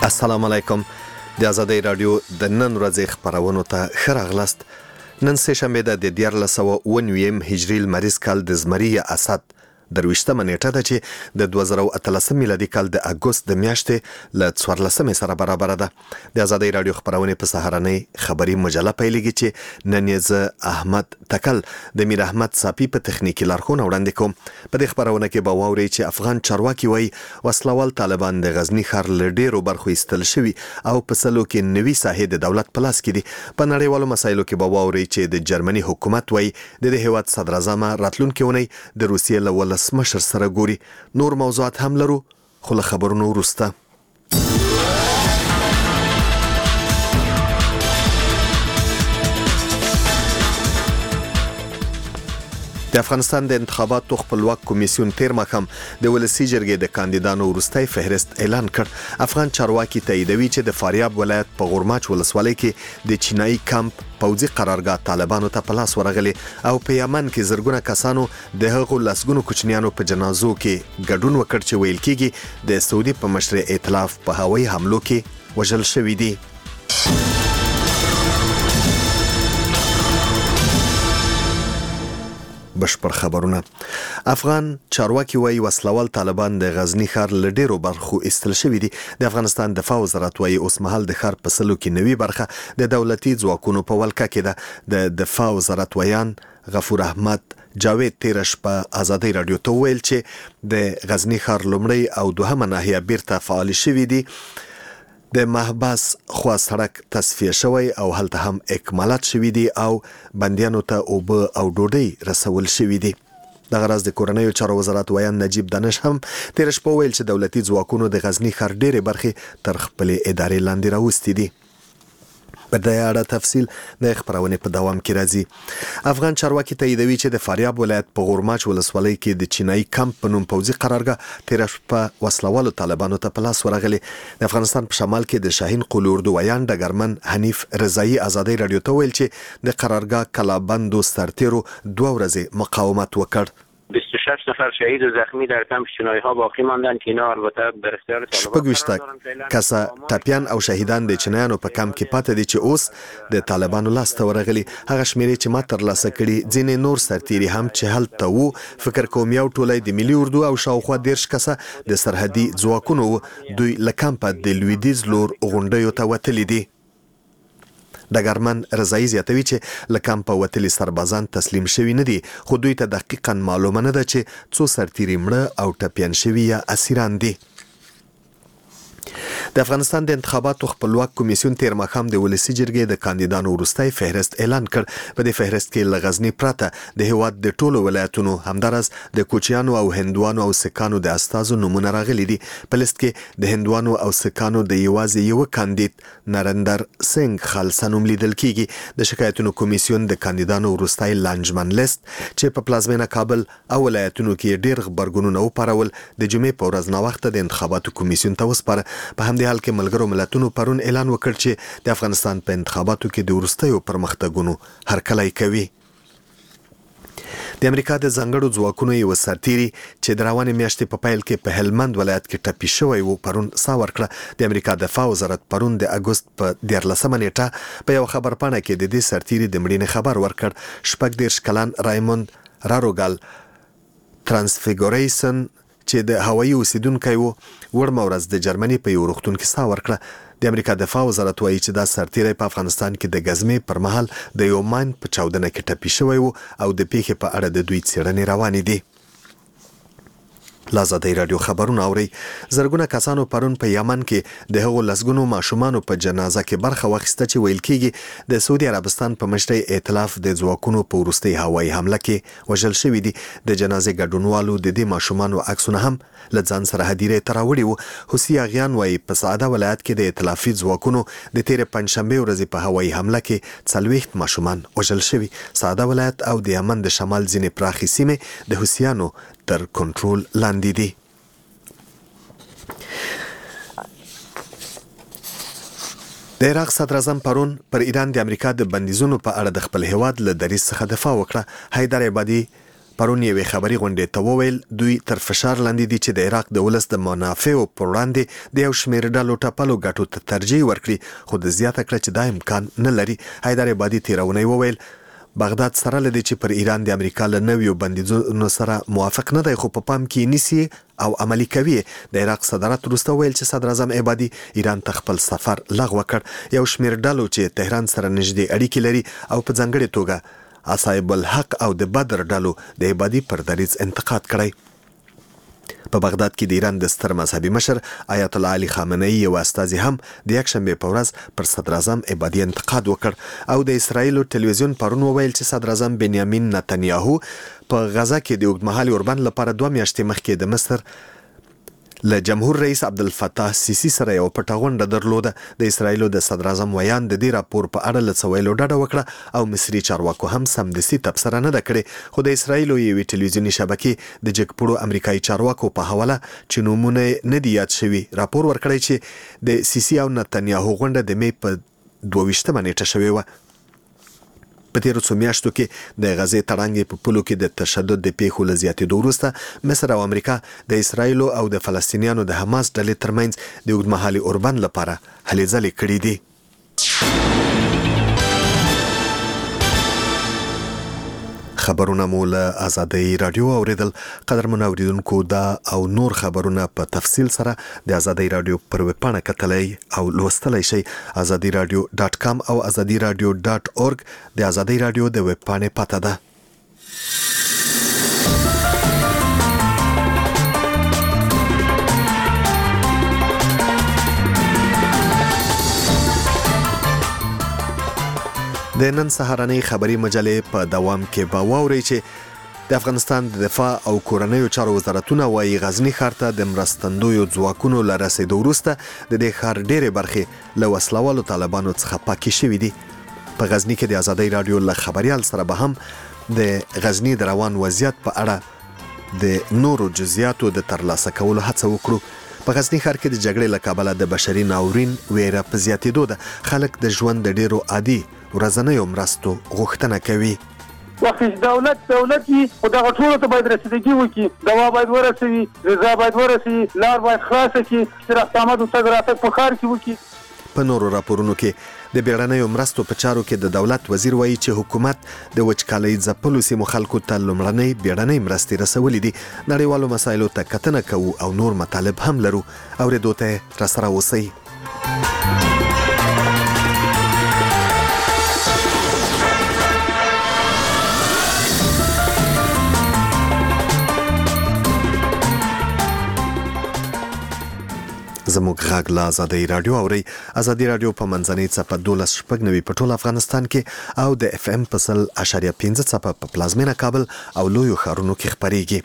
السلام علیکم. د آزادۍ رادیو د نن ورځې خبرونو ته ښه راغلاست. نن سه شنبه د 1409 هجري لمریز کال د زمري اسد درويشتمه نیټه ده چې د 2013 میلادي کال د اګوست د میاشتې ل 14 سره برابر ده. د آزادۍ رادیو خبرونه په سهارنۍ خبري مجله پیلېږي چې نن یې احمد تکل د میر احمد صافي په تخنیکی لارښوونه وړاندې کوم. په دې خبرونه کې به واوري چې افغان چارواکي وایي وسلوال طالبان د غزنی ښار له ډیرو برخو ایستل شوي او په سلو کې نوي ساحې د دولت په لاس کې دي. په نړیوالو مسایلو کې به واوري چې د جرمني حکومت وایي د دې هیواد صدر اعظم راتلونکي اونۍ د روسیې له ولس مشر سره ګوري. نور موضوعات هم لرو خو له خبرونو وروسته. د افغانستان د انتخاباتو خپلواک کمیسیون تیر ماښام د ولسی جرګې د کاندیدانو وروستی فهرست اعلان کړ. افغان چارواکي تاییدوي چې د فاریاب ولایت په غورماچ ولسوالۍ کې د چینایي کمپ پوځي قرارګاه طالبانو ته په لاس ورغلي او په یمن کې زرګونه کسانو د هغو لسګونو کوچنیانو په جنازو کې ګډون وکړ چې ویل کېږي د سعودي په مشر ائتلاف په هوایي حملو کې وژل شوي دي. بشپړ خبرونه. افغان چارواکي وایي وسلوال طالبان د غزنی ښار له ډیرو برخو ایستل شوي دي. د افغانستان دفاع وزارت وایي اوس مهال د ښار په سلو کې نوي برخه د دولتي ځواکونو په ولکه کې ده. د دفاع وزارت ویان غفور احمد جاوید تیر شپه آزادۍ رادیو ته ویل چې د غزنی ښار لومړی او دوهمه ناحیه بیرته فعال شوي دي. د محبس خوا سړک تصفیه شوی او هلته هم اکمالات شوي دي او بندیانو ته اوبه او ډوډۍ رسول شوي دي. دغه راز د کورنیو چارو وزارت ویان نجیب دانش هم تیر شپه ویل چې دولتي ځواکونو د غزنی ښار ډېرې برخې تر خپلې ادارې لاندې راوستې دي. په دې اړه تفصیل د خبرونه په دوام کې راځي. افغان چارواکي تاییدوي چې د فاریاب ولایت په غورماچ ولسوالۍ کې د چینایي کمپ په نوم پوځي قرارګاه تیر شپه وسلوالو طالبانو ته په لاس ورغلي. د افغانستان په شمال کې د شاهین قلي اردو ویان ډګرمن حنیف رضایي آزادۍ رادیو ته ویل چې د قرارګاه کلابندو سرتیرو 2 ورځې مقاومت وکړ. 26 نفر شهید و زخمی در کمپ چینایی ها باقی ماندند که اینا البته در اختیار طالبان کسا ټپیان او شهیدان د چینایانو په کمپ کې پاتې دي چې اوس د طالبانو لاس ته ورغلي. هغه شمیرې چې ما ترلاسه کړي ځینې نور سرتیري هم چې هلته وو فکر کوم یو ټولۍ د ملي اردو او شاوخوا 10 کسه د سرحدي ځواکونو دوی له کمپه د لویدیځ لور غونډیو ته وتلي دي. ډګرمن رضایي زیاتوي چې له کمپه وتلي سربازان تسلیم شوي نه دي خو دوی ته دقیقاً معلومه نه ده چې څو سرتیري مړه او ټپیان شوي یا اسیران دي. د افغانستان د انتخاباتو خپلواک کمیسیون تیر ماښام د ولسی جرګې د کاندیدانو وروستی فهرست اعلان کړ. په دې فهرست کې له غزنی پرته د هیواد د ټولو ولایتونو همدارس د کوچیانو او هندوانو او سکانو د استازو نومونه راغلي دي. په لیست کې د هندوانو او سکانو د یوازې یو کاندید نریندر سنگ خالصه نوم لیدل کیږي. د شکایتونو کمیسیون د کاندیدانو وروستی لانجمن لیست چې په پلازمینه کابل او ولایتونو کې ډیر غبرګونونه وپارول د جمعې په ورځ ناوخته د انتخاباتو کمیسیون ته وسپاره. په همدې حال کې ملګرو ملتونو پرون اعلان وکړ چې د افغانستان په انتخاباتو کې د وروستیو پرمختګونو هرکلی کوي. د امریکا د ځانګړو ځواکونو یو سرتیري چې د روانې میاشتې په پیل کې په هلمند ولایت کې ټپي شوی و پرون ساه ورکړه. د امریکا دفاع وزارت پرون د اګوست په 14 نیټه په یو خبرپاڼه کې د دې سرتیري د مړینې خبر ورکړ. 14 کلن رایموند راروګال ترانسفیګوریشن چې د هوایي اوسیدونکی و وړمه ورځ د جرمني په یو روغتون کې ساه ورکړه. د امریکا دفاع وزارت وایي چې دا سرتیری په افغانستان کې د غزمې پر مهال د یو ماین په چاودنه کې ټپي شوی و او د پیښې په اړه د دوی څېړنې روانې دي. آزادۍ رادیو خبرونه اوري. زرګونه کسانو پرون په یمن کې د هغو لسګونو ماشومانو په جنازه کې برخه واخیسته چې ویل کېږي د سعودي عربستان په مشرۍ ائتلاف د ځواکونو په وروستۍ هوایي حمله کې وژل شوي دي. د جنازې ګډونوالو د دې ماشومانو عکسونه هم له ځان سره هدیرې ته راوړي وو. حوثي اغیان وایي په سعده ولایت کې د ائتلافي ځواکونو د تېرې پنجشنبې ورځې په هوایي حمله کې 40 ماشومان وژل شوي. سعده ولایت او د یمن د شمال ځینې پراخې سیمې د حوثیانو تر کنټرول لاندې دي. د عراق صدر اعظم پرون پر ایران د امریکا د بندیزونو په اړه د خپل هیواد له دریځ څخه دفاع وکړه. حیدر عبادي پرون یوې خبري غونډې ته وویل دوی تر فشار لاندې دي چې د عراق د ولس د منافعو پر وړاندې د یو شمېر ډلو ټپلو ګټو ته ترجیح ورکړي، خو د زیاته کړه چې دا امکان نه لري. حیدر عبادي تېرونی وویل بغداد سره لدی چې پر ایران د امریکا له نویو بندیزونو سره موافق نه دی، خو په پام کې نیسي او عملی کوي. د عراق صدارت وروسته ویل چې صدر اعظم عبادي ایران ته خپل سفر لغوه کړ. یو شمېر ډلو چې تهران سره نږدې اړیکې لري او په ځانګړې توګه اصحاب الحق او د بدر ډلو د عبادي پر دریځ انتقاد کړی. په بغداد کې د ایران د ستر مذهبي مشر آیت الله علي خامنه‌ای یو استازي هم د یکشنبه په ورځ پر صدر اعظم عبادي انتقاد وکړ او د اسرایل ټلویزیون پرون وویل چې صدر اعظم بنیامین نتنیاهو په غزا کې د اوږدمهالي اوربند لپاره 2 میاشتې مخکې د مصر له جمهور رئیس عبدالفتاح سیسی سره یو پټه غونډه درلوده. د اسرایلو د صدر اعظم ویان د دې راپور په اړه له څه ویلو ډډه وکړه او مصري چارواکو هم سمدستي تبصره نه ده کړې، خو د اسرایلو یوې ټلویزیوني شبکې د جګپوړو امریکایي چارواکو په حواله چې نومونه نه دي یاد شوي راپور ورکړی چې د سیسی او نتنیاهو غونډه د مې په 22 نیټه شوې وه. په تیرو څو میاشتو کې د غزې تړانګې په پولو کې د تشدد د پیښو له زیاتېدو وروسته مصر او امریکا د اسرایلو او د فلسطینیانو د حماس ډلې ترمنځ د اوږدمهالي اوربند لپاره هلې ځلې کړي دي. خبرونه مو له آزادۍ رادیو اوریدل. قدرمن اوریدونکو دا او نور خبرونه په تفصیل سره د آزادۍ رادیو پر ویبپاڼه کتلی او لوستلی شئ. azadiradio.com او azadiradio.org د آزادۍ رادیو د ویبپاڼې پته ده. د نن سهارنۍ خبري مجلې په دوام کې به واورئ چې د افغانستان د دفاع او کورنیو چارو وزارتونه وايي غزني ښار ته د مرستندویو ځواکونو له رسېدو وروسته د دې ښار ډېرې برخې له وسلوالو طالبانو څخه پاکې شوي دي. په غزني کې د آزادۍ رادیو له خبریال سره به هم د غزني د روان وضعیت په اړه د نورو جزئیاتو د ترلاسه کولو هڅه وکړو. په غزني ښار کې د جګړې له کبله د بشري ناورین ویره په زیاتېدو ده. خلک د ژوند د ډېرو عادي ورځنیو مرستو غوښتنه کوي. وخت دولت وي خو دغه ټولو ته باید رسیدګي وکړي، دوا باید ورسوي، غذا باید ورسوي، لار باید خلاصه کړي، رفت آمد و تګ راتګ په ښار کې وکړي. په نورو راپورونو کې د بیړنیو مرستو په چارو کې د دولت وزیر وایي چې حکومت د وچکالۍ ځپلو سیمو خلکو ته لومړنۍ بیړنۍ مرستې رسولې دي. نړیوالو مسایلو ته کتنه کوو او نور مطالب هم لرو. اورېدو ته راسره اوسئ. زموږ غږ له آزادۍ رادیو اورئ. آزادۍ رادیو په منځنۍ څپه 12.9 په ټول افغانستان کې او د FM په 100.5 څپه په پلازمینه کابل او لویو ښارونو کې خپریږي.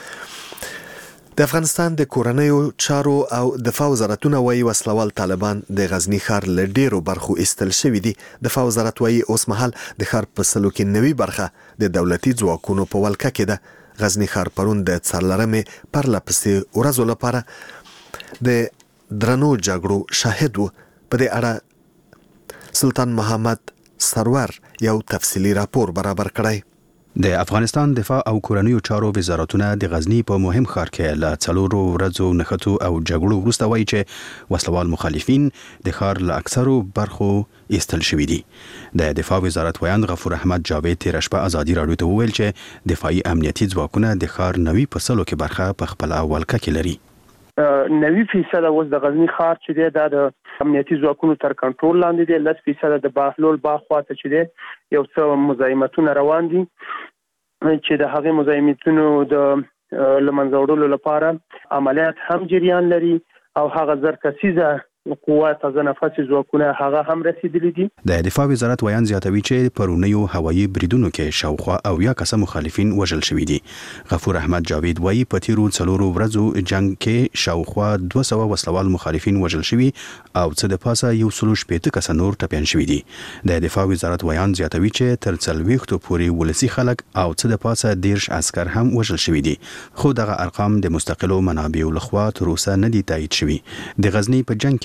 د افغانستان د کورنیو چارو او دفاع وزارتونه وايي وسلوال طالبان د غزني ښار له ډېرو برخو ایستل شوي دي. دفاع وزارت وايي اوس مهال د ښار په سلو کې نوي برخه د دولتي ځواکونو په ولکه کې ده. غزني ښار پرون د څلورمې پرله پسې ورځو لپاره د درنو جګړو شاهد و. په دې اړه سلطان محمد سرور یو تفصیلی راپور برابر کړی. د افغانستان دفاع او کورنیو چارو وزارتونه د غزني په مهم ښار کې له 4 ورځو نښتو او جګړو وروسته وایي چې وسلوال مخالفین د ښار له اکثرو برخو ایستل شوي دي. د دفاع وزارت ویان غفور احمد جاوید تېره شپه آزادي راډیو ته وویل چې دفاعي امنیتي ځواکونه د ښار 90% کې برخه په خپله ولکه کې لري. 90% اوس د غزني ښار چې دی دا د امنیتي ځواکونو تر کنټرول لاندې دی. 10% د بهلول باغ خواته چې دی یو څه مزاحمتونه روان دي چې د هغې مزاحمتونو د لمنځه وړلو لپاره عملیات هم جریان لري او هغه زرکسیزه قوه تازه نفسي ځواکونه هغه هم رسیدلي دي. د دفاع وزارت ویان زیاتوي چې پرونیو هوایي بریدونو کې شاوخوا 80 کسه مخالفین وژل شوي دي. غفور احمد جاوید وایي په تیرو 4 ورځو جنگ کې شاوخوا 200 وسلوال مخالفین وژل شوي او څه د پاسه 160 کسه نور ټپیان شوي دي. د دفاع وزارت ویان زیاتوي چې تر 40 پورې ولسی خلک او څه د پاسه 10 عسكر هم وژل شوي دي. خو دغه ارقام د مستقلو منابعو لخوا تر اوسه نه دي تایید شوي. د غزني په جنگ کې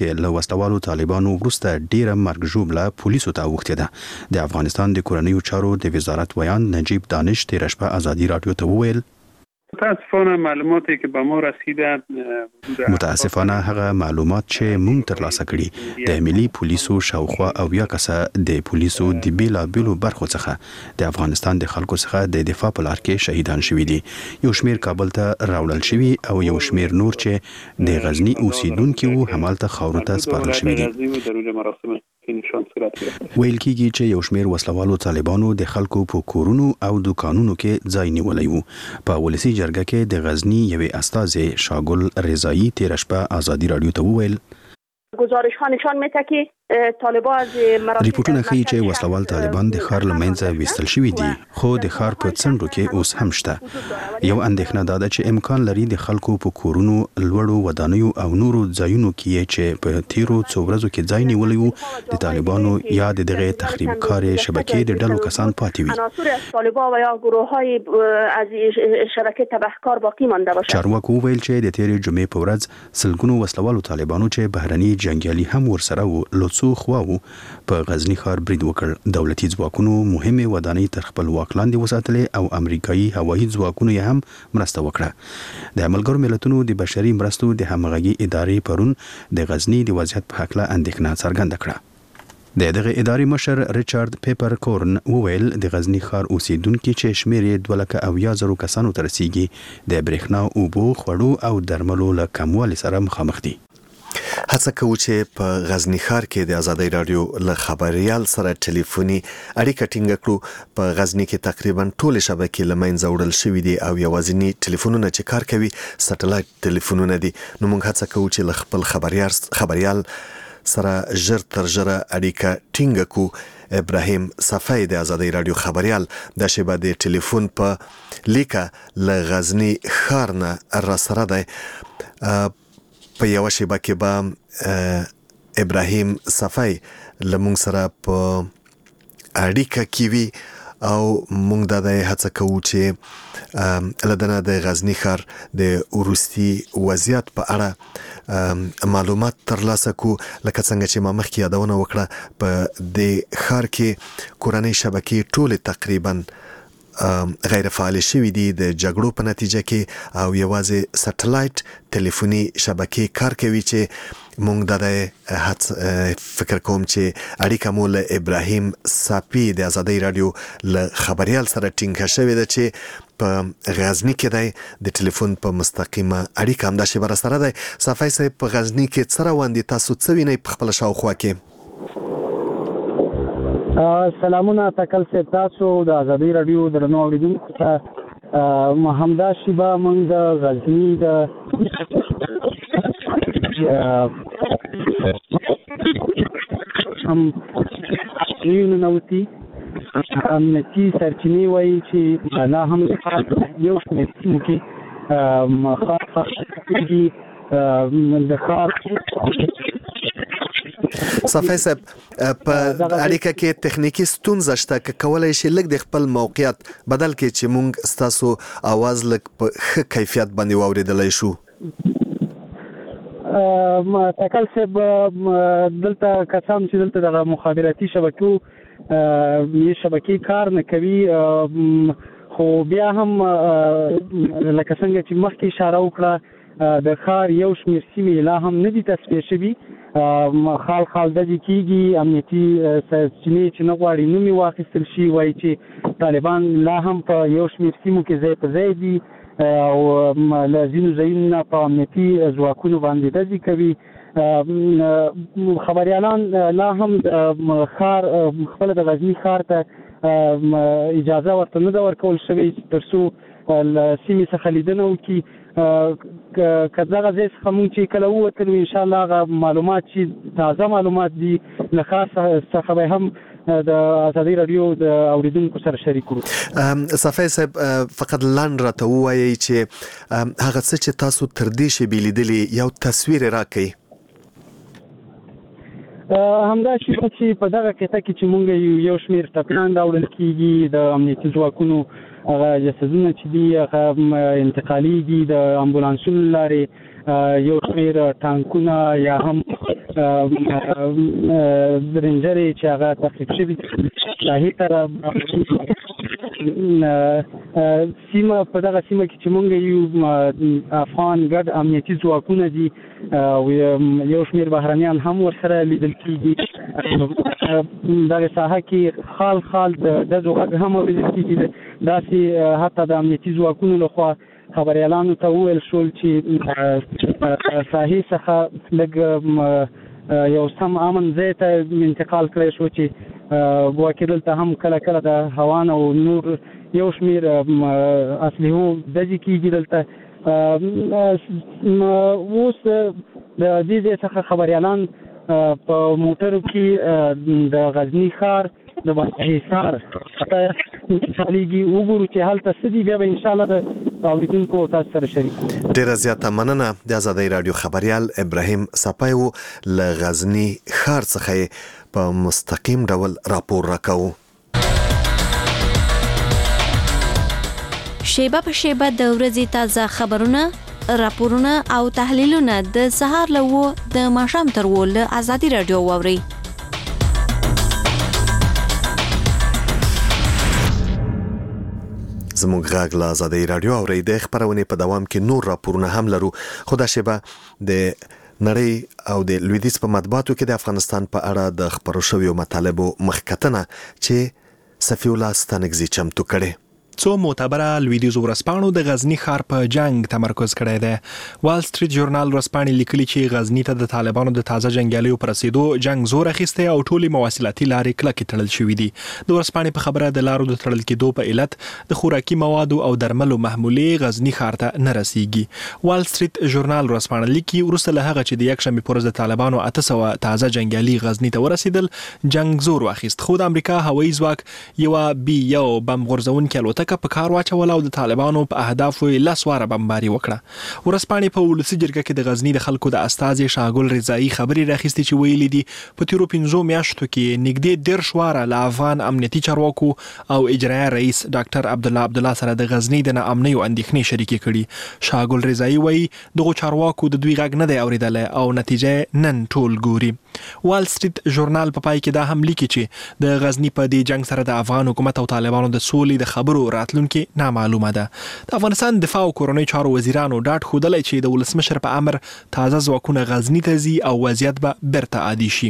کې له وسلوالو طالبانو وروسته ډیره مرګ ژوبله پولیسو ته اوښتې ده. د افغانستان د کورنیو چارو د وزارت ویان نجیب دانش تېره شپه ازادي راډیو ته وویل متاسفانه معلوماتی که به ما رسیده متاسفانه هغه معلومات چې مونږ ترلاسه کړي د ملي پولیسو شاوخوا او یا کسه د پولیسو د بیلابیلو برخو څخه د افغانستان د خلکو څخه د دفاع په لار کې شهیدان شوي دي. یو شمیر کابل ته راوړل شوي او یو شمیر نور چې د غزنی اوسیدونکي وو همالته خاورو ته سپارل شوي دي. ویل کېږي چې یو شمیر وسلوالو طالبانو د خلکو په کورونو او دکانونو کې ځای نیولی وو. په ولسی جرګه کې د غزنی یوې استازې شاګل رضایی تېره شپه ازادي راډیو ته وویل گزارش ها نشان میده که طالبان از ریپورتونه ښیي چې وسلوال طالبان د ښار له منځه ویستل شوي دي خو د ښار په څنډو کې اوس هم شته. یو اندېښنه دا ده چې امکان لري د خلکو په کورونو لوړو ودانیو او نورو ځایونو کې چې په تیرو څو ورځو کې ځای نیولی وو د طالبانو یا د دغه تخریبکارې شبکې د ډلو کسان پاتې وي. عناصر از طالبان و یا گروه‌های از شبکه تبهکار باقی مانده باشند. چارواکو ویل چې د تیرې جمعې په ورځ سلګونو وسلوالو طالبانو چې بهرني جنگیالي هم ورسره وو لوڅو خواو په غزنی ښار برید وکړ. دولتي ځواکونو مهمه ودانۍ تر خپل واک لاندې وساتلې او امریکایي هوایي ځواکونو یې هم مرسته وکړه. د ملګرو ملتونو د بشري مرستو د همغږي ادارې پرون د غزنی د وضعیت په حق له اندېښنه څرګنده کړه. د دغه ادارې مشر ریچارډ پیپر کورن وویل د غزنی ښار اوسیدونکو چې شمیر یې 2,000 کسانو ته رسیږي د برېښنا اوبو خوړو او درملو له کموالي سره مخامخ دي. هڅه کوو چې په غزنی ښار کې د ازادۍ رادیو له خبريال سره ټلیفوني اړیکه ټینګه کړو. په غزنی کې تقریبا ټول شبکې له منځه وړل شوې دي او یوازینی ټلیفونونه چې کار کوي سټلایټ ټلیفونونه دي. نو موږ هڅه کوو چې له خپل خبريال سره ژر تر ژره اړیکه ټینګه کړو. ابراهیم صفای د ازادۍ رادیو خبريال د شبا د ټلیفون په لیکه له غزنی ښار نه را سره دی. په یو شیبه کې به ابراهیم صفای لمونږ سره په اړیکه کې وي او موږ د هڅه کوو چې لدنه د غزنی ښار د وروستي وضعیت په اړه معلومات ترلاسه کو. لکه څنګه چې ما مخکې یادونه وکړه په د ښار کې کورنۍ شبکې ټول تقریبا غیر فعال شوي دي د جګړو په نتیجه کې او یوازې سټلایټ ټلیفوني شبکې کار کوي چې مونږ د فکر کوم چې اړیکه مو له ابراهیم صافي د ازادۍ رادیو له خبريال سره ټینګه شوې ده چې په غزنی کې دی د ټلیفون په مستقیمه اړیکه هم دا شی بر سره دی. صافي صاحب په غزنی کې څه روان دي تاسو څه وینئ په خپل شاوخوا کې؟ سلامونه تکل صاحب تاسو د ازادۍ رادیو درنو اوریدونکو ته همدا شیبه موږ د غزنی د هم یو نوتی امنیتي سرچینې وایي چې لا هم یو څه کې مخاطب د ښار صفای صاحب په اړیکه کې تخنیکی ستونزه شته که کولای شي لږ د خپل موقعیت بدل کې چې مونږ ستاسو आवाज لږ په ښه کیفیت باندې واوریدلای شو. تکل صاحب دلته کسان چې دلته د مخابراتي شبکې کار نه کوي خو بیا هم لکه څنګه چې مخکې اشاره وکړه د ښار یو شمېر سیمې لا هم نه دي تصفیه شوي. خال ددې کېږي امنیتي سرچینې چې نه غواړي نوم یې واخیستل شي وایي چې طالبان لا هم په یو شمېر سیمو کې ځای په ځای دي او له ځینو ځایونو نه په امنیتي ځواکونو باندې ډزې کوي. خبریالان لا هم ښار خپله د غزني ښار ته اجازه ورته نه ده ورکول شوې تر څو له سیمې څخه لیدنه وکړي. که دغه ځای څخه مونږ چې کله ووتلو انشاءالله هغه معلومات چې تازه معلومات دي له ښار څخه به هم د ازادۍ رادیو د اوریدونکو سره شریک کړو. صفای صاحب فقط لاندې راته ووایئ چې هغه څه چې تاسو تر دې شیبې لیدلي یو تصویر راکړئ. همدا چې په دغه قطعه کې چې مونږ یو شمېر ټپیان راوړل کېږي د امنیتي ځواکونو هغه جسدونه چې دي هغه انتقالي دي د امبولانسونو لارې یو شمېر ټانکونه یا هم رنجر چې هغه تخریب شوي شاهي طرف سیمه په دغه سیمه کې چې مونږ یو افغان ګډ امنیتي ځواکونه دي او یو شمېر بهرنیان هم ورسره لیدل کېږي. دغه ساحه کې خال د ډزو غږ هم اورېدل کېږي. داسې حتی د امنیتي ځواکونو لخوا خبریالانو ته وویل شول چې ساحې څخه لږ یو سم امن ځای ته انتقال کړی شو چې ګواکې دلته هم کله کله د هوان او نور یو شمېر اسلحو ډزې کېږي دلته. اوس د دې ځای څخه خبریالان په موټرو کې د غزني ښار د حصار خالیږي وګورو چې هلته څه دي، بیا به انشاءالله د اوریدونکو تاسو سره شریک. ډیره زیاته مننه. د آزادۍ رادیو خبریال ابراهیم سپای و له غزني ښار څخه په مستقیم ډول راپور راکاو. شیبه په شیبه د ورځې تازه خبرونه، راپورونه او تحلیلونه د سهار له 9 د ماښام تر 10 له آزادۍ رادیو واورئ. زموږ غږ له آزادۍ رادیو اورئ. د خبرونې په دوام کې نور راپورونه هم لرو، خو دا شیبه د نړۍ او د لویدیځ په مطبوعاتو کې د افغانستان په اړه د خبرو شویو مطالبو مخکتنه چې صفی الله ستانکزي چمتو کړي. څو معتبره لویدیځ ورځپاڼو د غزنی ښار په جنگ تمرکز کړی دی. وال سټریټ ژورنال ورځپاڼې لیکلي چې غزنی ته د طالبانو د تازه جنگیالیو پر رسیدو جنگ زور اخیستی او ټولې مواصلاتي لارې کلکې تړل شوې دي. د ورځپاڼې په خبره د لارو د تړل کېدو په علت د خوراکي موادو او درملو محمولې غزنی ښار ته نه رسیږي. وال سټریټ ژورنال ورځپاڼه لیکي وروسته له هغه چې د یکشنبې پر ورځ د طالبانو 800 تازه جنگیالي غزنی ته ورسیدل، جنگ زور واخیست، خو د امریکا هوایي ځواک یو بم غورځونکې الوتکه په کار واچول او د طالبانو په اهدافو 10 واره بمباري وکړه. ورځپاڼې په ولسي جرګه کې د غزنی د خلکو د استازي شاګل رضایی خبري راخستې چې ویلي دي په تیرو 15 میاشتو کې نږدې 10 واره له افغان امنیتي چارواکو او اجرایي رئیس ډاکټر عبدالله سره د غزنی د ناامنۍ او اندېښنې شریکې کړي. شاګل رضایی وایي دغه چارواکو د دوی غږ نه دی اوریدلی او نتیجه نن ټول ګوري. وال سټریټ ژورنال په پای کې دا هم لیکي چې د غزنی په دې جنگ سره د افغان حکومت او طالبانو د سولې د خبرو راتلونکي نامعلومه ده. د افغانستان دفاع او کورنۍ چارو وزیرانو ډاډ ښودلی چې د ولسمشر په امر تازه ځواکونه غزنی ته ځي او وضعیت به بیرته عادي شي.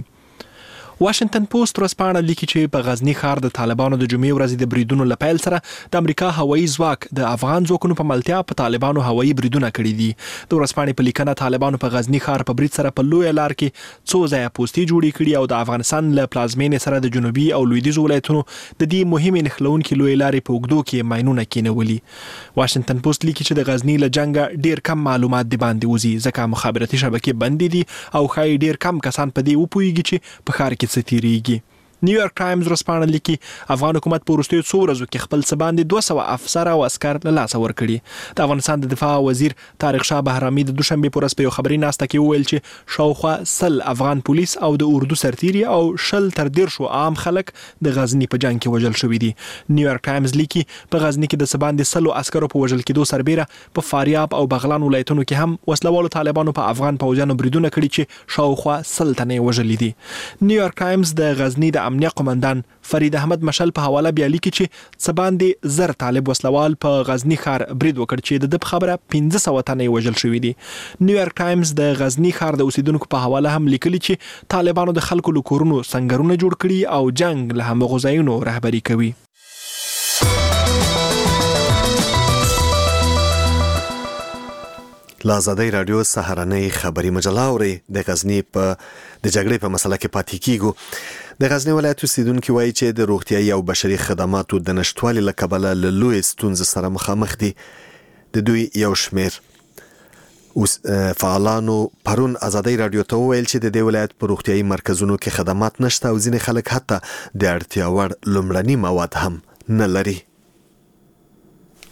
واشنگټن پوسټ ورځپاڼه لیکي چې په غزنی ښار د طالبانو د جمعې ورځې د بریدونو له پیل سره د امریکا هوایي ځواک د افغان ځواکونو په ملتیا په طالبانو هوایي بریدونه کړي دي. د ورځپاڼې په لیکنه طالبانو په غزنی ښار په برید سره په لوی لار کې څو ځایه پوستې جوړې کړي او د افغانستان له پلازمینې سره د جنوبي او لویدیځ ولایتونو د دې مهمې نښلونکې لوی لارې په اوږدو کې ماینونه کېنولي. واشنگټن پوسټ لیکي چې د غزنی له جنګه ډیر کم معلومات د باندې وځي ځکه مخابراتي شبکې بندې دي او ښایي ډیر کم کسان په دې وپوهیږي چې په ښار کې څه تیریږي. نیویارک ټایمز ورځپاڼه لیکي افغان حکومت په وروستیو څو ورځو کې خپل څه باندې 200 افسر او عسکر له لاسه ورکړي. د افغانستان د دفاع وزیر طارق شاه بهرامي د دوشنبه په ورځ په یو خبري ناسته کې وویل چې شاوخوا 100 افغان پولیس او د اردو سرتیري او 10 تر 10 عام خلک د غزنی په جنگ کې وژل شوي دي. نیویارک ټایمز لیکي په غزنی کې د څه باندې 100 عسکرو په وژل کېدو سربېره په فاریاب او بغلان ولایتونو کې هم وسلوالو طالبانو په افغان پوځیانو بریدونه کړي چې شاوخوا 100 تنه وژلي دي. نیویارک ټایمز د غزنی د امنیه قومندان فرید احمد مشل په حواله بیا لیکي چې څه باندې 1000 طالب وسلوال په غزنی ښار برید وکړ چې د خبره 1500 تنه وژل شوي دي. نیویارک ټایمز د غزنی ښار د اوسیدونکو په حواله هم لیکلي چې طالبانو د خلکو له کورونو سنگرونه جوړ کړي او جنگ له همغو ځایونو رهبري کوي. آزادۍ رادیو سهارنۍ خبري مجله اوري. د غزنی په د جګړې په مسله کې پاتې کیږو. د غزنی ولایت اوسیدونکو وایي چې د روغتیايي او بشري خدماتو د نشټوالي له کبله له لوی ستونزې سره مخامخ دي. د دوی یو شمېر فعالانو پرون آزادۍ رادیو ته وویل چې د دې ولایت په روغتیايي مرکزونو کې خدمات نشته او ځینې خلک حتی د اړتیا وړ لومړني مواد هم نه لري.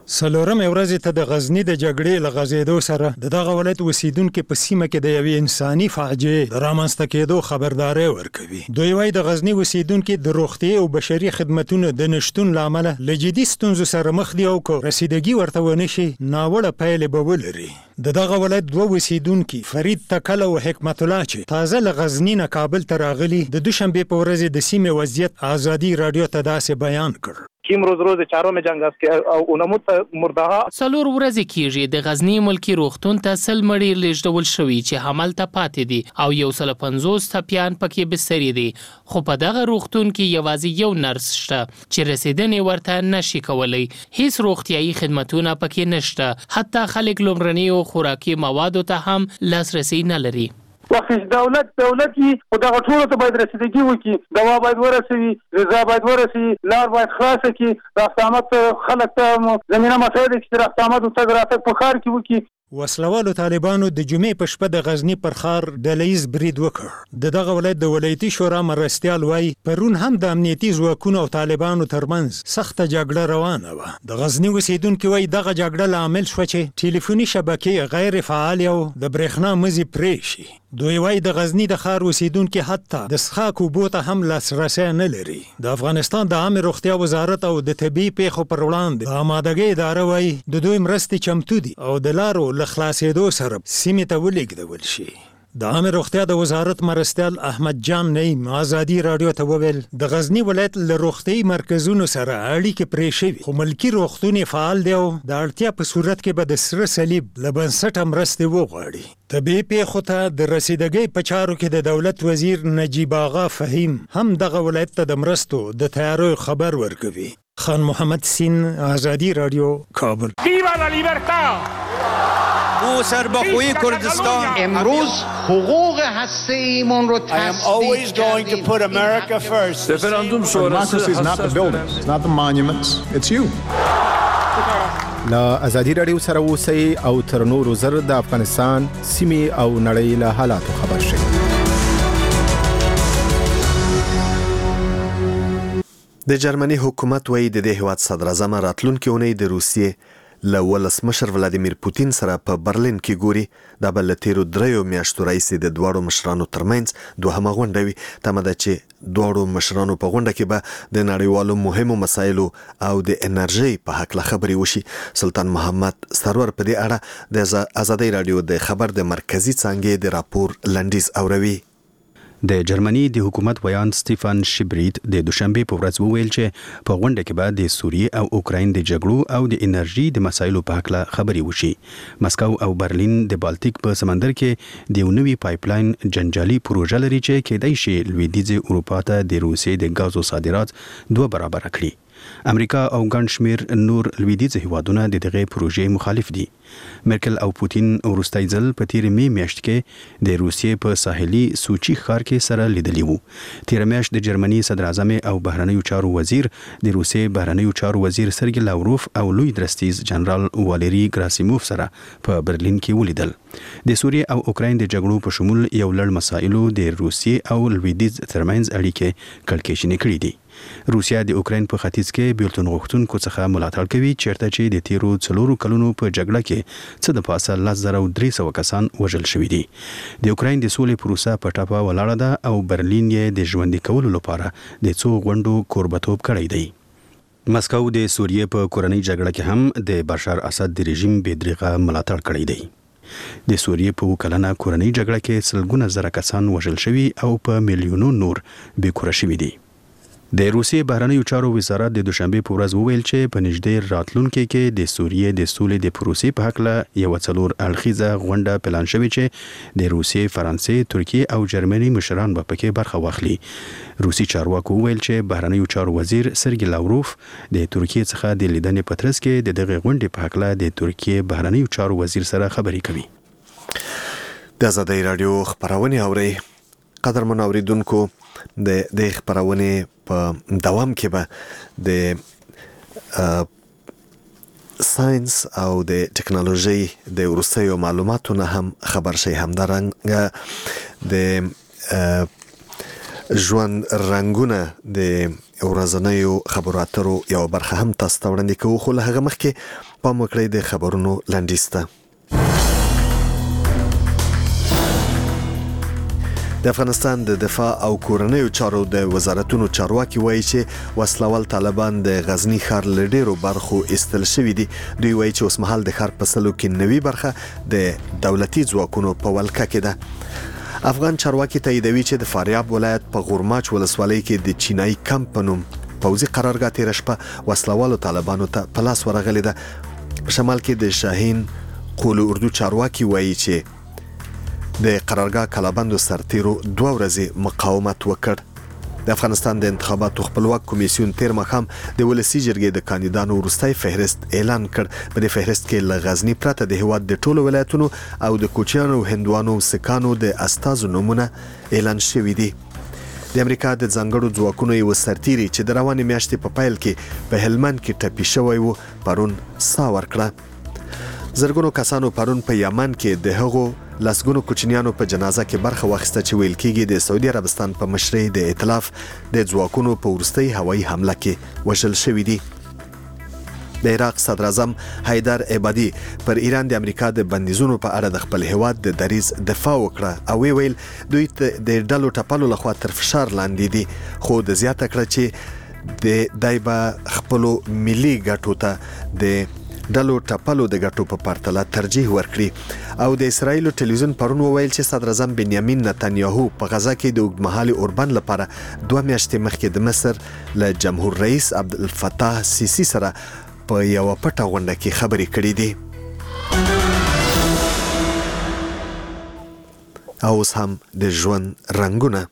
سلورم ورځ ته د غزنی د جګړې لغزیدو سره دغه ولایت اوسیدونکو په سیمه کې د یوې انساني فاجعې د رامنځته کېدو خبرداري ورکوي. دوی وايي د غزنی اوسیدونکو د روغتي او بشري خدماتونو د نشټون لامل له جدي ستونزو سره مخ دي او کو رسیدګي ورته ونشي ناوړه پایلې به ولري. دغه ولایت دوه اوسیدونکو فرید تکل او حکمت الله چې تازه له غزنی نه کابل ته راغلي د دوشنبه په ورځ د سیمه وضعیت آزادي رادیو ته داسې بیان کړ. کیم روز چهارم جنگ است که اونموت مرده‌ها سالور ورځې کېږي د غزنی ملکی روغتون ته سل مړي لیږدول شوي چې همالته پاتې دي او 150 ټپیان پکې بستري دي. خو په دغه روغتون کې یوازې یو نرس شته چې رسیدنې ورته نشي کولی. هیڅ روغتیايي خدماتونه پکې نشته. حتی خلک لومړني او خوراکي موادو ته هم لاسرسي نه لري. وخت دولتي خدای ټول ته باید رسیدګي وکړي. دوا باید ورسوي، غذا باید ورسوي، لار باید خلاص کړي. راستامت خلک ته زمينه مسایل چې راستامت او تګ راتګ په خار کې وکړي. وسلوالو طالبانو د جمعې په شپه د غزنی پر ښار ډلهیز برید وکړ. دغه ولایت د ولایتي شورا مرستیال وایي پرون هم د امنیتي ځواکونو او طالبانو ترمنځ سخته جګړه روانه وه. د غزنی اوسیدونکو وایي دغه جګړه لامل شو چې ټلیفوني شبکې غیر فعال او د برېښنا مزي پرې شي. دوی وایي د غزنی د ښار اوسیدونکو حتی د څښاک اوبو ته هم لاسرسی نه لري. د افغانستان د عامه روغتیا وزارت او د طبي پیښو پر وړاندې د آمادګۍ اداره وایي د دوی مرستې چمتو دي او د لارو له خلاصېدو سره سیمې ته ولېږدول شي. د عامه روغتیا د وزارت مرستیال احمد جان نعیم آزادي رادیو ته وویل د غزنی ولایت له روغتي مرکزونو سره اړیکې پرې شوي خو ملکی روغتون فعال دی او د اړتیا په صورت کې به د سره صلیب له بنسټه مرستې وغواړي. طبي پیښو ته د رسیدګۍ په چارو کې د دولت وزیر نجیب آغا فهیم هم دغه ولایت ته د مرستو د تیاریو خبر ورکوي. خان محمد سین آزادی رادیو کابل. ویوا لا لیبرتا! او سربخوی کردستان امروز حقوق هسته‌ایمون رو always going to put America first. Referendum sonrası is not the buildings, it's not the monuments, it's you. لا ازادي رادیو سره اوسئ او تر نورو زر د افغانستان سیمې او نړۍ له حالاتو خبر شئ. د جرمني حکومت وایي د دې هیواد صدر اعظم راتلونکي اونۍ د روسیې له ولسمشر ولادیمیر پوتین سره په برلین کې ګوري. دا به له تیرو 3 میاشتو راهیسې د دواړو مشرانو ترمنځ دوهمه غونډه وي. تمه ده چې دواړو مشرانو په غونډه کې به د نړیوالو مهمو مسایلو او د انرژي په حق خبرې وشي. سلطان محمد سرور په دې اړه د آزادۍ رادیو د خبر د مرکزی څانګې د راپور لنډیز اوروي. د جرمني د حکومت ویان سټیفن شبریت د دوشنبه په ورځ وویل چې په غونډه کې به د سوریې او اوکراین د جګړو او د انرژي د مسایلو په اړه خبرې وشي. مسکو او برلین د بالټیک په سمندر کې د یو نوي پایپلاین جنجالي پروژه لري چې کېدای شي لویدیځ اروپا ته د روسیې د غازو صادرات 2 برابر کړي. امریکا او ګڼ شمېر نور لویدیځ هیوادونه د دغه پروژې مخالف دي. مرکل او پوتین وروستي ځل په تیر میاشت کې د روسیې په ساحلي سوچي ښار کې سره لیدلی وو. تیر میاشت د جرمني صدر اعظم او بهرنیو چارو وزیر د روسیې بهرنیو چارو وزیر سرګی لاوروف او لوی درستیز جنرال والری ګراسیموف سره په برلین کې ولیدل. د سوریې او اوکراین د جګړو په شمول یو لړ مسایلو د روسیې او لویدیځ ترمنځ اړیکې کړکېچنې کړې دي. روسیا د اوکراین په ختیځ کې بیلتون غوښتونکو څخه ملاتړ کوي چیرته چې د تیرو 4 کلونو په جګړه کې څه د پاسه 10300 کسان وژل شوي دي. د اوکراین د سولې پروسه په ټاپه ولاړه ده او برلین یې د ژوندي کولو لپاره د څو غونډو کوربتوب کړی دی. مسکو د سوریې په کورنۍ جګړه کې هم د بشار اسد د رژیم بېدریغه ملاتړ کړی دی. د سوریې په کلنه کورنۍ جګړه کې سلګونه زره کسان وژل شوي او په میلیونو نور بېکوره شوي دي. د روسیې بهرنیو چارو وزارت د دوشنبه په ورځ وویل چې په نږدې راتلونکي کې د سوریې د سولې د پروسې په حق له یو څلور اړخیزه غونډه پلان شوې چې د روسیې، فرانسې، ترکیې او جرمني مشران به پکې برخه واخلي. روسي چارواکو وویل چې بهرنیو چارو وزیر سرګی لاوروف د ترکیې څخه د لیدنې په ترڅ کې د دغه غونډې په حق له د ترکیې بهرنیو چارو وزیر سره خبرې کوي. د آزادۍ رادیو خبرونه اوري. قدرمن اوریدونکو د خبرونه په دوام کې به د ساينس او د ټکنالوژي د وروستیو معلوماتو نه هم خبر شي. همدارنګه د ژوند رنگونه د ورځنیو خبرو اترو یو برخه هم تاسو ته وړاندې کوو، خو له هغه مخکې پام وکړئ د خبرونو لنډیز ته. د افغانستان د دفاع او کورنیو چارو د وزارتونو چارواکي وایي چې وسلوال طالبان د غزنی ښار له ډیرو برخو ایستل شوي دي. دوی وایي چې اوسمهال د ښار په سلو کې نوي برخه د دولتي ځواکونو په ولکه کې ده. افغان چارواکي تاییدوي چې د فاریاب ولایت په غورماچ ولسوالۍ کې د چینایي کمپ په نوم پوځي قرارګاه تېره شپه وسلوالو طالبانو ته په لاس ورغلې ده. په شمال کې د شاهین قول اردو چارواکي وایي چې د قرارګاه کلابندو سرتیرو 2 ورځې مقاومت وکړ. د افغانستان د انتخاباتو خپلواک کمیسیون تیر مخام د ولسی جرګې د کاندیدانو وروستي فهرست اعلان کړ. په دې فهرست کې له غزنی پرته د هیواد د ټولو ولایتونو او د کوچیانو هندوانو سکانو د استازو نومونه اعلان شوي دي. د امریکا د ځانګړو ځواکونو یو سرتیری چې د روانې میاشتې په پیل کې په هلمند کې ټپي شوی و پرون ساه ورکړه. زرګونو کسانو پرون په یمن کې د هغو لسګونو کوچنیانو په جنازه کې برخه واخیسته چې ویل کېږي د سعودي عربستان په مشرۍ د ائتلاف د ځواکونو په وروستۍ هوایي حمله کې وژل شوي دي. د عراق صدر اعظم حیدر عبادي پر ایران د امریکا د بندیزونو په اړه د خپل هیواد د دریځ دفاع وکړه او ویل دوی د ډلو ټپلو لخوا تر فشار لاندې دي، خو د زیاته کړه چې د دایبه خپلو ملي ګټو ته د ډلو ټپلو د ګټو په پرتله ترجیح ورکړي. او د اسرایل ټلویزیون پرون وویل چې صدر اعظم بنیامین نتنیاهو په غزا کې د اوږدمهالي اوربند لپاره 2 میاشتې مخکې د مصر له جمهور رئیس عبدالفتاح سیسی سره په یو پټه غونډه کې خبرې کړې دي. او اوس هم د ژوند رنگونه.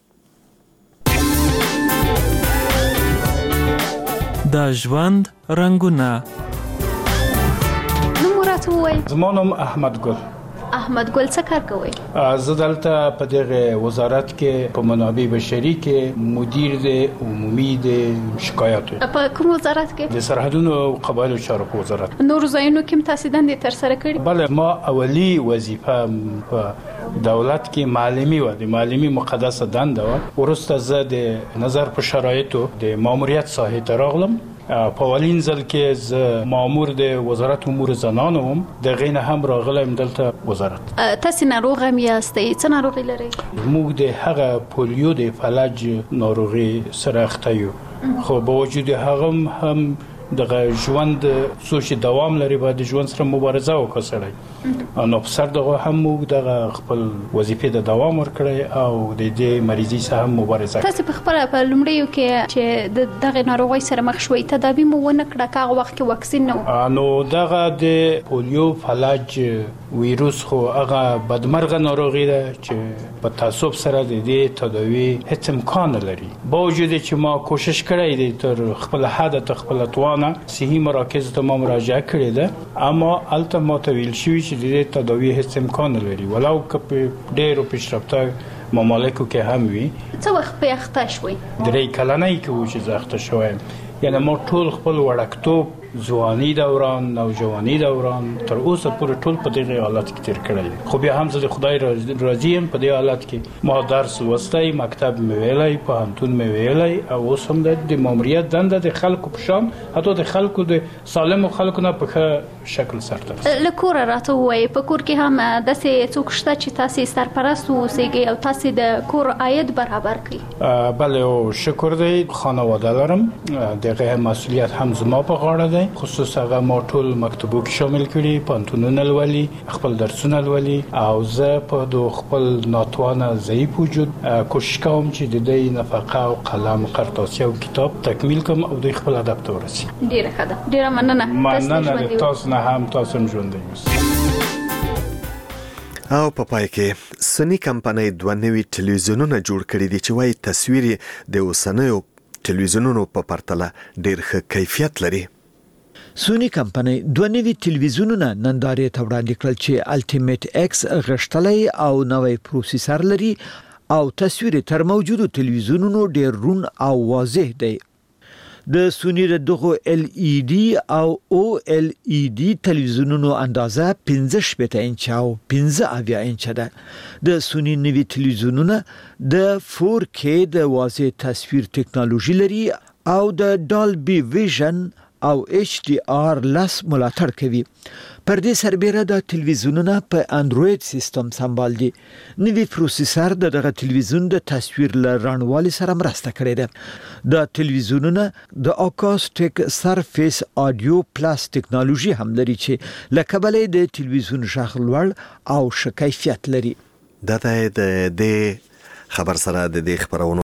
د ژوند رنگونه. زما نوم احمد ګل. احمد ګل څه کار کوي؟ زه دلته په دغه وزارت کې په منابع بشري کې مدیر د عمومي د شکایاتو. په کوم وزارت کې؟ د سرحدونو او قبایلو چارو په وزارت. نور ځایونو کې تاسو دندې تر سره کړې؟ بله، ما اولی وظیفه په دولت کې معلمي و، د معلمي مقدسه دنده و. وروسته زه د نظر په شرایطو د ماموریت ساحې ته راغلم. په اولین ځل کې زه مامور د وزارت امور زنانو وم، د غینه هم راغلم دلته وزارت. تاسو ناروغ هم یاستئ؟ څه ناروغي لرئ؟ موږ د هغه پولیو د فلج ناروغي سره اخته یو، خو با وجود هغه هم دغه ژوند سوچ دوام لري، باید ژوند سره مبارزه وکړي سړی. نو په سر دغه هم موږ دغه خپل وظیفې د دوام ورکړي او د دې مریضي سره هم مبارزه. تاسو په خپل په لومړیو کې چې دغه ناروغي سره مخ شوي تدابیر مو ونه کړه کاغه وخت کې واکسین نه؟ نو دغه د پولیو فلج ویروس خو هغه بدمرغه ناروغي ده چې په تعصب سره د دې تداوی هیڅ امکان نه لري. با وجود چې ما کوشش کړی دی تر خپل حد ته خپل توانه صحي مراکز ته ما مراجعه کړې ده، اما الته ما ته ویل شوي چې د دې تداوی هیڅ امکان نه لري، ولو که په ډېرو پیشرفته ممالکو کې هم وي. څه وخت په اخته شوي؟ 3 کلنۍ کې و چې زه اخته شویم. یعنی ما ټول خپل وړکتوب، ځواني دوران، نوجواني دوران تر اوسه پورې ټول په دغه حالت کې تیر کړی. خو بیا هم زه د خدای راضي یم په دې حالت کې. ما درس لوستی، مکتب مې ویلی، پوهنتون مې ویلی، او اوس هم د ماموریت دنده د خلکو په شان، حتی د خلکو د سالمو خلکو نه په ښه شکل سرته رسوي. له کوره راته ووایئ، په کور کې هم داسې څوک شته چې تاسې سرپرست واوسئ او تاسې د کور عاید برابر کړي؟ بله، او شکر دی خانواده لرم، دغه مسؤلیت هم زما په غاړه دی. خصوص هغه ما ټول مکتبو کې شامل کړي، پانتونونه لولي، خپل درسونه لولي، او زه په دو خپل ناتوانه ضعیف وجود کوشش کوم چې د دې نفقه او قلم، قرطاسي او کتاب تکمیل کوم او د خپل هدف ته ورسي. ډیره ښه ده، ډیره مننه. تاسو نه هم تاسو هم ژوندی اوسئ. او په پای کې سنی کمپنۍ 2 نوي ټلویزیونونه جوړ کړي دي چې وايي تصویر د اوسنیو ټلویزیونونو په پرتله ډیر ښه کیفیت لري. سونی کمپنۍ 2 نوي ټلویزیونونه نندارې ته وړاندې کړل چې الټیمیټ ایکس غشتلی او نوی پروسیسر لري او تصویر تر موجودو ټلویزیونونو ډیر رون او واضح دی. د سونی دغه LED او OLED تلویزیونونو اندازه 15 انچ او 15 انچ ده. د سونی نوی تلویزیونونه د 4K د واضح تصویر ټکنالوژي لري او د ډالبي ویژن او HDR لس ملاتړ کوي. پر دې سربېره د تلویزیونونه په انډروید سیستم سمبال دي. نوی پروسیسر دغه تلویزیون د تصویر لرانوالي سره مرسته کړې ده. د تلویزیونونه د اکوستیک سرفیس آډیو پلاس ټکنالوژي هم لري چې لکبلې د تلویزیون غږ لوړ او ښه کیفیت لري. د خبر سره د خبرونو